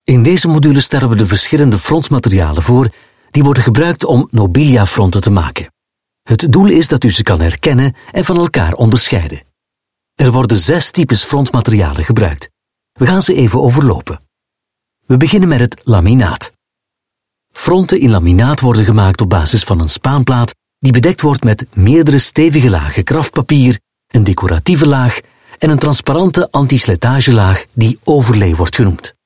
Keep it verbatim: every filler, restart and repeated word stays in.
In deze module stellen we de verschillende frontmaterialen voor die worden gebruikt om Nobilia-fronten te maken. Het doel is dat u ze kan herkennen en van elkaar onderscheiden. Er worden zes types frontmaterialen gebruikt. We gaan ze even overlopen. We beginnen met het laminaat. Fronten in laminaat worden gemaakt op basis van een spaanplaat die bedekt wordt met meerdere stevige lagen kraftpapier, een decoratieve laag en een transparante anti-slijtagelaag die overlay wordt genoemd.